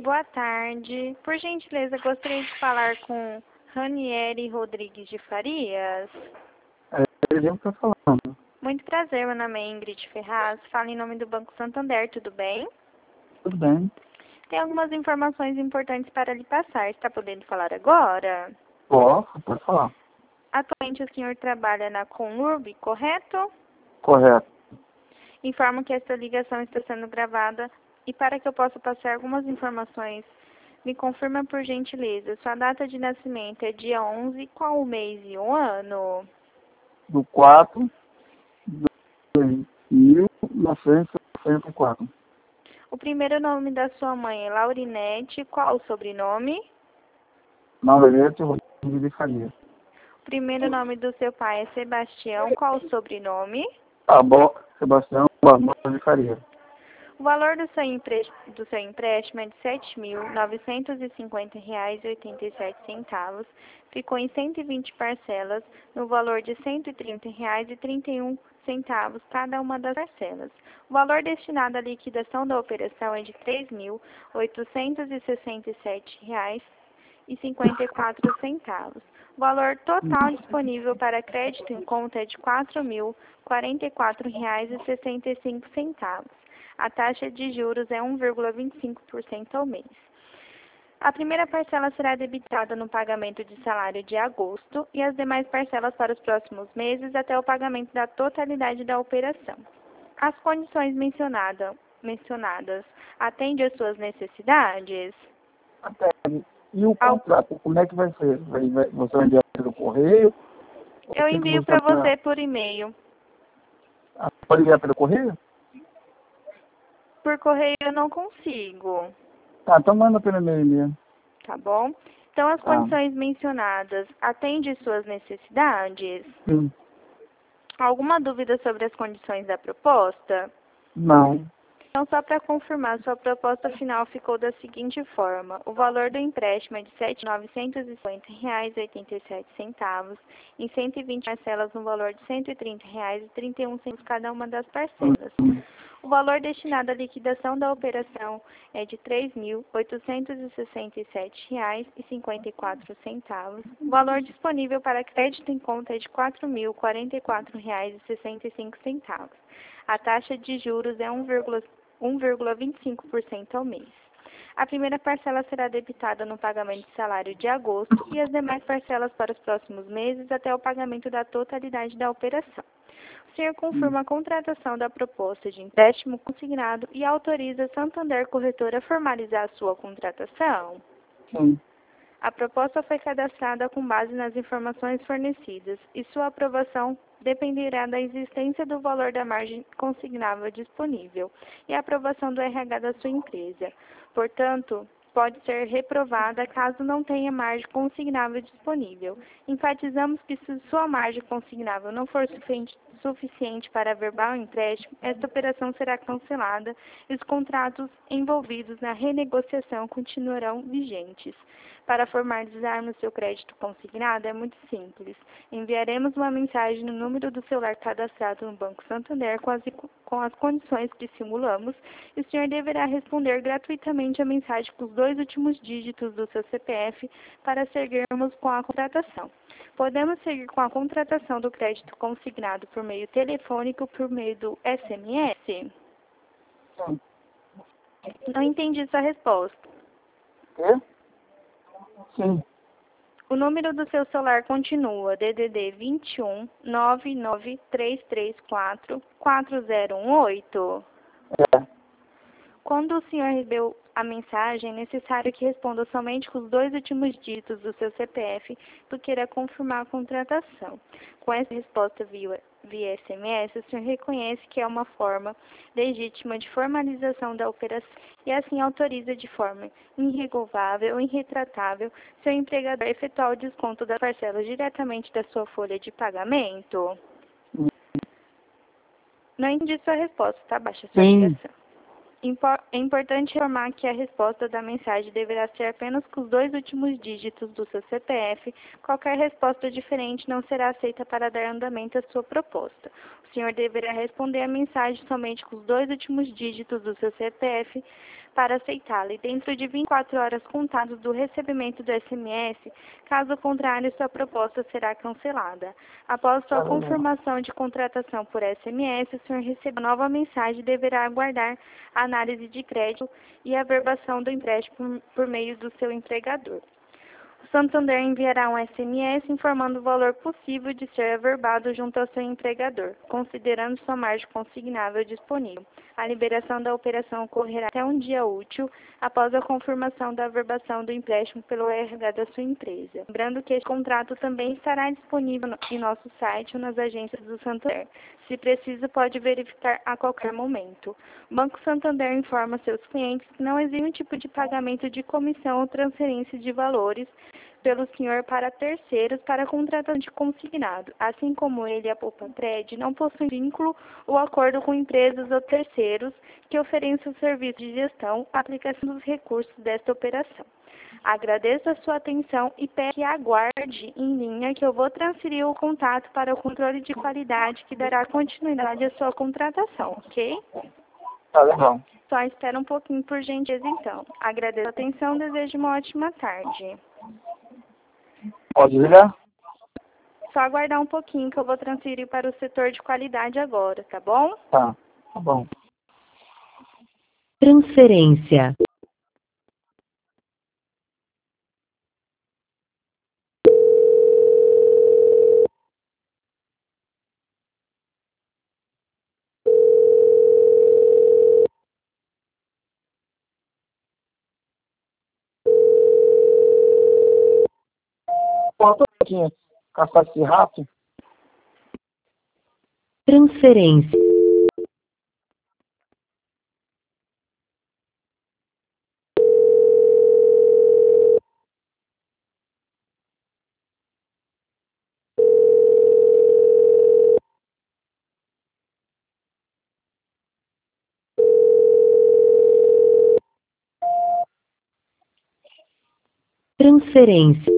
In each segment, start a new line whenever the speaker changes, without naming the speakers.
Boa tarde. Por gentileza, gostaria de falar com Ranieri Rodrigues de Farias.
Ele está falando.
Muito prazer, meu nome é Ingrid Ferraz. Falo em nome do Banco Santander, tudo bem?
Tudo bem.
Tem algumas informações importantes para lhe passar. Está podendo falar agora?
Posso? Pode falar.
Atualmente o senhor trabalha na Conurb, correto?
Correto.
Informo que esta ligação está sendo gravada e para que eu possa passar algumas informações, me confirma por gentileza. Sua data de nascimento é dia 11, qual o mês e o ano?
Do 4 de 1964.
O primeiro nome da sua mãe é Laurinete, qual o sobrenome?
Margarete Rodrigues de Faria.
O primeiro nome do seu pai é Sebastião, qual o sobrenome?
Sebastião Barbosa de Faria.
O valor do seu empréstimo é de R$ 7.950,87. Ficou em 120 parcelas, no valor de R$ 130,31 cada uma das parcelas. O valor destinado à liquidação da operação é de R$ 3.867,54. O valor total disponível para crédito em conta é de R$ 4.044,65. A taxa de juros é 1,25% ao mês. A primeira parcela será debitada no pagamento de salário de agosto e as demais parcelas para os próximos meses até o pagamento da totalidade da operação. As condições mencionadas atendem às suas necessidades?
Até. E o contrato, como é que vai ser? Você vai enviar pelo correio?
Eu envio para você por e-mail.
Pode enviar pelo correio?
Por correio eu não consigo.
Tá, então manda pelo e-mail mesmo.
Tá bom? Então, as condições mencionadas atendem suas necessidades?
Sim.
Alguma dúvida sobre as condições da proposta?
Não.
Então, só para confirmar, sua proposta final ficou da seguinte forma. O valor do empréstimo é de R$ 7.950,87, em 120 parcelas no valor de R$ 130,31 cada uma das parcelas. O valor destinado à liquidação da operação é de R$ 3.867,54. O valor disponível para crédito em conta é de R$ 4.044,65. A taxa de juros é 1,25% ao mês. A primeira parcela será debitada no pagamento de salário de agosto e as demais parcelas para os próximos meses até o pagamento da totalidade da operação. O senhor confirma a contratação da proposta de empréstimo consignado e autoriza a Santander Corretora a formalizar a sua contratação?
Sim.
A proposta foi cadastrada com base nas informações fornecidas e sua aprovação dependerá da existência do valor da margem consignável disponível e a aprovação do RH da sua empresa. Portanto, pode ser reprovada caso não tenha margem consignável disponível. Enfatizamos que se sua margem consignável não for suficiente para averbar o empréstimo, esta operação será cancelada e os contratos envolvidos na renegociação continuarão vigentes. Para formalizarmos seu crédito consignado é muito simples. Enviaremos uma mensagem no número do celular cadastrado no Banco Santander com as condições que simulamos e o senhor deverá responder gratuitamente a mensagem com os 2 últimos dígitos do seu CPF para seguirmos com a contratação. Podemos seguir com a contratação do crédito consignado por meio telefônico ou por meio do SMS?
Sim.
Não entendi sua resposta.
Quê? Sim.
O número do seu celular continua DDD 21 99334 4018.
É.
Quando o senhor recebeu a mensagem, é necessário que responda somente com os 2 últimos dígitos do seu CPF, porque irá confirmar a contratação. Com essa resposta via SMS, o senhor reconhece que é uma forma legítima de formalização da operação e assim autoriza de forma irrevogável e irretratável seu empregador a efetuar o desconto das parcelas diretamente da sua folha de pagamento? Não entendi sua resposta, tá? Baixa sua ligação. É importante informar que a resposta da mensagem deverá ser apenas com os 2 últimos dígitos do seu CPF. Qualquer resposta diferente não será aceita para dar andamento à sua proposta. O senhor deverá responder a mensagem somente com os 2 últimos dígitos do seu CPF para aceitá-la e dentro de 24 horas contadas do recebimento do SMS. Caso contrário, sua proposta será cancelada. Após sua confirmação de contratação por SMS, o senhor receberá nova mensagem e deverá aguardar a análise de crédito e a averbação do empréstimo por meio do seu empregador. O Santander enviará um SMS informando o valor possível de ser averbado junto ao seu empregador, considerando sua margem consignável disponível. A liberação da operação ocorrerá até um dia útil após a confirmação da averbação do empréstimo pelo RH da sua empresa. Lembrando que este contrato também estará disponível em nosso site ou nas agências do Santander. Se preciso, pode verificar a qualquer momento. O Banco Santander informa seus clientes que não existe nenhum tipo de pagamento de comissão ou transferência de valores pelo senhor para terceiros para a contratação de consignado. Assim como ele e a Poupa-Pred não possuem vínculo ou acordo com empresas ou terceiros que ofereçam serviço de gestão, aplicação dos recursos desta operação. Agradeço a sua atenção e peço que aguarde em linha que eu vou transferir o contato para o controle de qualidade que dará continuidade à sua contratação, ok?
Tá legal.
Só espera um pouquinho, por gentileza, então. Agradeço a atenção e desejo uma ótima tarde.
Pode ligar?
Só aguardar um pouquinho que eu vou transferir para o setor de qualidade agora, tá bom?
Tá bom.
Transferência.
Bota aqui, caçar esse rato.
Transferência. Transferência.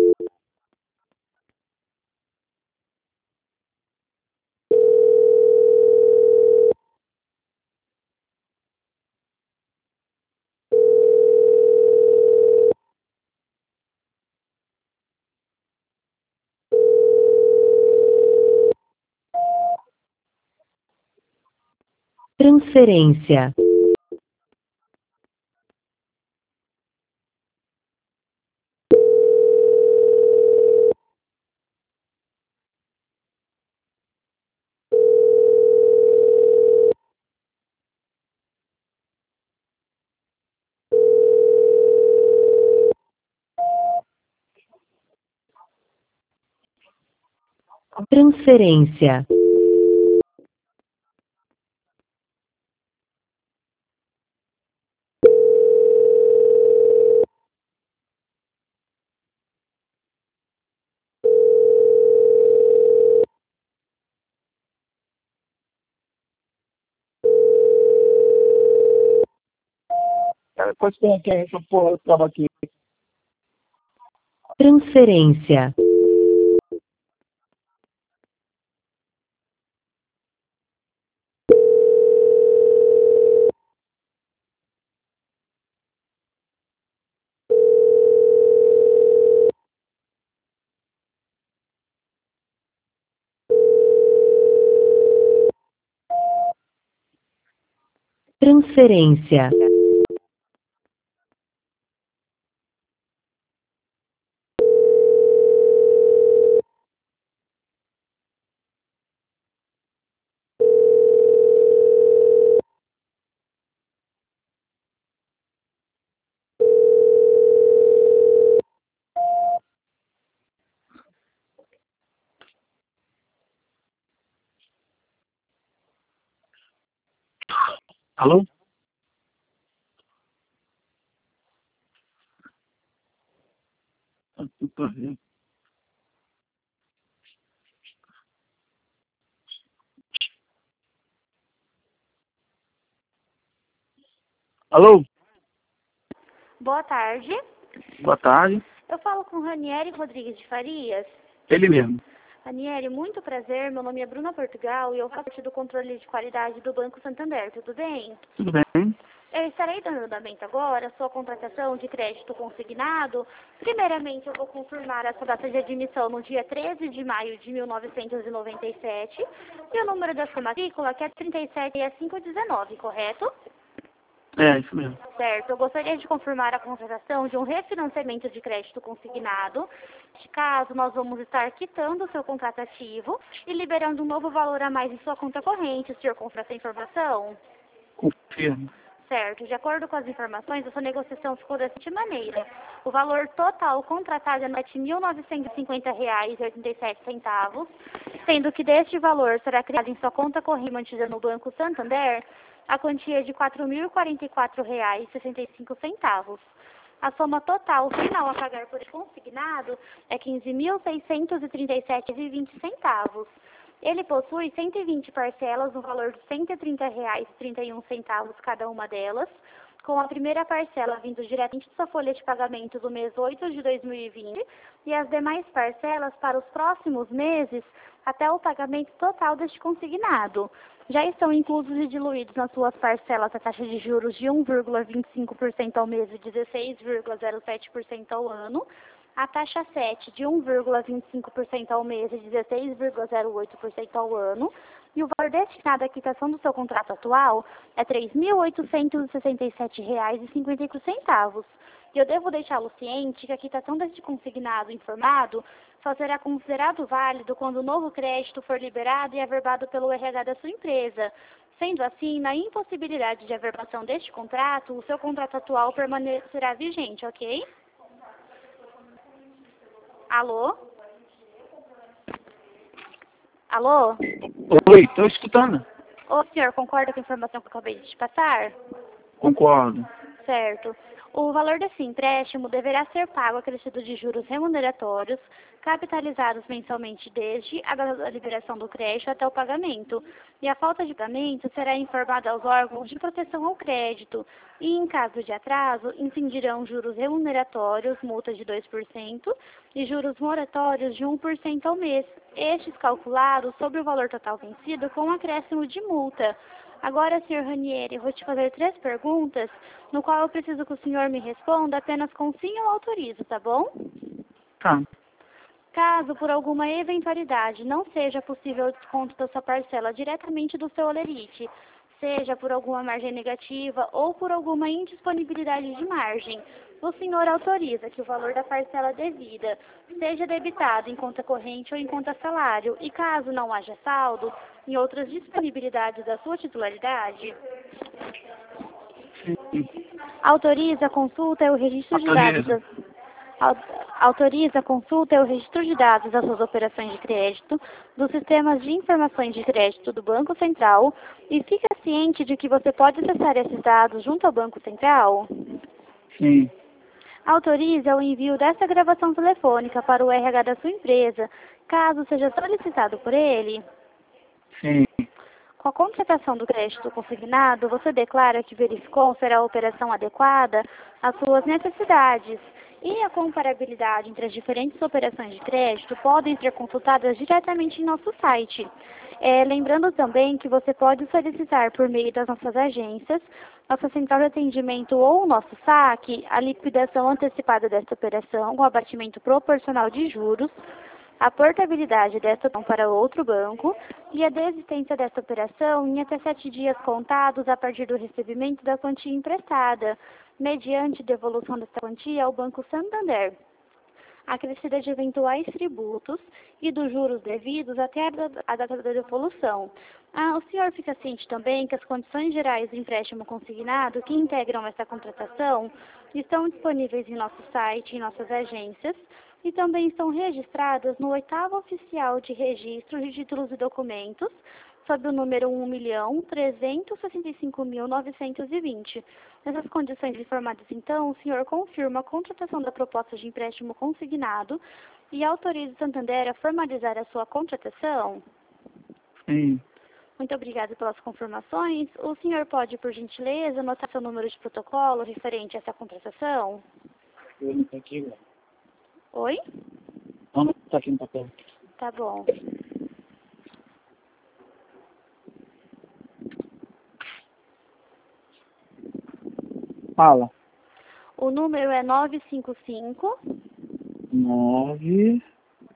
Transferência. Transferência.
Depois tem aqui, essa porra, eu tava aqui.
Transferência. Transferência.
Alô? Puta vida. Alô?
Boa tarde.
Boa tarde.
Eu falo com Ranieri Rodrigues de Farias.
Ele mesmo.
Ranieri, muito prazer. Meu nome é Bruna Portugal e eu faço parte do controle de qualidade do Banco Santander. Tudo bem?
Tudo bem?
Eu estarei dando andamento agora à sua contratação de crédito consignado. Primeiramente, eu vou confirmar a sua data de admissão no dia 13 de maio de 1997 e o número da sua matrícula, que é 376519, correto?
É, isso mesmo.
Certo. Eu gostaria de confirmar a contratação de um refinanciamento de crédito consignado. Neste caso, nós vamos estar quitando o seu contrato ativo e liberando um novo valor a mais em sua conta corrente. O senhor confirma essa informação?
Confirmo.
Certo. De acordo com as informações, a sua negociação ficou da seguinte maneira. O valor total contratado é R$ 7.950,87, sendo que deste valor será criado em sua conta corrente mantida no Banco Santander a quantia de R$ 4.044,65. A soma total final a pagar por consignado é R$ 15.637,20. Ele possui 120 parcelas no valor de R$ 130,31 cada uma delas, com a primeira parcela vindo diretamente de sua folha de pagamento do mês 8 de 2020 e as demais parcelas para os próximos meses até o pagamento total deste consignado. Já estão inclusos e diluídos nas suas parcelas a taxa de juros de 1,25% ao mês e 16,07% ao ano, a taxa 7 de 1,25% ao mês e 16,08% ao ano, e o valor destinado à quitação do seu contrato atual é R$ 3.867,55. E eu devo deixá-lo ciente que a quitação deste consignado informado só será considerado válido quando o novo crédito for liberado e averbado pelo RH da sua empresa. Sendo assim, na impossibilidade de averbação deste contrato, o seu contrato atual permanecerá vigente, ok? Alô? Alô?
Oi, estou escutando.
O senhor concorda com a informação que eu acabei de te passar?
Concordo.
Certo. O valor desse empréstimo deverá ser pago acrescido de juros remuneratórios, capitalizados mensalmente desde a data da liberação do crédito até o pagamento. E a falta de pagamento será informada aos órgãos de proteção ao crédito. E, em caso de atraso, incidirão juros remuneratórios, multa de 2%, e juros moratórios de 1% ao mês. Estes calculados sobre o valor total vencido com acréscimo de multa. Agora, senhor Ranieri, eu vou te fazer 3 perguntas, no qual eu preciso que o senhor me responda apenas com sim ou autorizo, tá bom?
Tá.
Caso, por alguma eventualidade, não seja possível o desconto da sua parcela diretamente do seu holerite, seja por alguma margem negativa ou por alguma indisponibilidade de margem, o senhor autoriza que o valor da parcela devida seja debitado em conta corrente ou em conta salário e, caso não haja saldo, em outras disponibilidades da sua titularidade?
Sim.
Autoriza a consulta e o registro de dados. Autoriza a consulta e o registro de dados das suas operações de crédito, dos sistemas de informações de crédito do Banco Central e fica ciente de que você pode acessar esses dados junto ao Banco Central?
Sim.
Autoriza o envio dessa gravação telefônica para o RH da sua empresa, caso seja solicitado por ele?
Sim.
Com a contratação do crédito consignado, você declara que verificou se a operação adequada às suas necessidades. E a comparabilidade entre as diferentes operações de crédito podem ser consultadas diretamente em nosso site. Lembrando também que você pode solicitar por meio das nossas agências, nossa central de atendimento ou o nosso saque, a liquidação antecipada desta operação com abatimento proporcional de juros, a portabilidade desta operação para outro banco e a desistência desta operação em até 7 dias contados a partir do recebimento da quantia emprestada, mediante devolução desta quantia ao Banco Santander, acrescida de eventuais tributos e dos juros devidos até a data da devolução. O senhor fica ciente também que as condições gerais do empréstimo consignado que integram essa contratação estão disponíveis em nosso site e em nossas agências e também estão registradas no 8º Oficial de Registro de Títulos e Documentos, sob o número 1.365.920. Nessas condições informadas, então, o senhor confirma a contratação da proposta de empréstimo consignado e autoriza o Santander a formalizar a sua contratação?
Sim.
Muito obrigada pelas confirmações. O senhor pode, por gentileza, anotar seu número de protocolo referente a essa contratação?
Eu não tô aqui agora.
Oi?
Vamos estar aqui no papel.
Tá bom.
Fala.
O número é 955
9,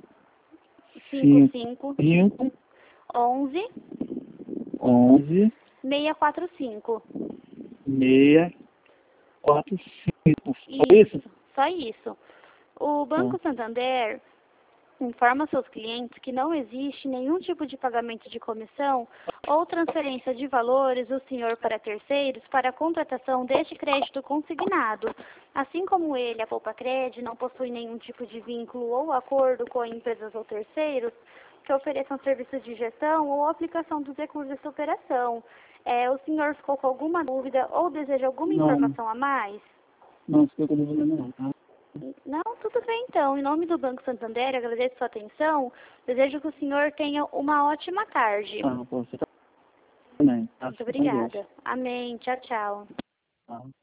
55
5,
11
11,
645.
6, 4, 5. Foi isso?
Só isso. O Banco Santander informa seus clientes que não existe nenhum tipo de pagamento de comissão ou transferência de valores do senhor para terceiros para a contratação deste crédito consignado. Assim como ele, a Poupa-Cred, não possui nenhum tipo de vínculo ou acordo com empresas ou terceiros que ofereçam serviços de gestão ou aplicação dos recursos dessa operação. O senhor ficou com alguma dúvida ou deseja alguma informação a mais?
Não, fiquei com dúvida não, tá?
Não, tudo bem então. Em nome do Banco Santander, agradeço sua atenção. Desejo que o senhor tenha uma ótima tarde.
Você tá também. Tá?
Muito obrigada. Amém. Tchau, tchau.
Tá.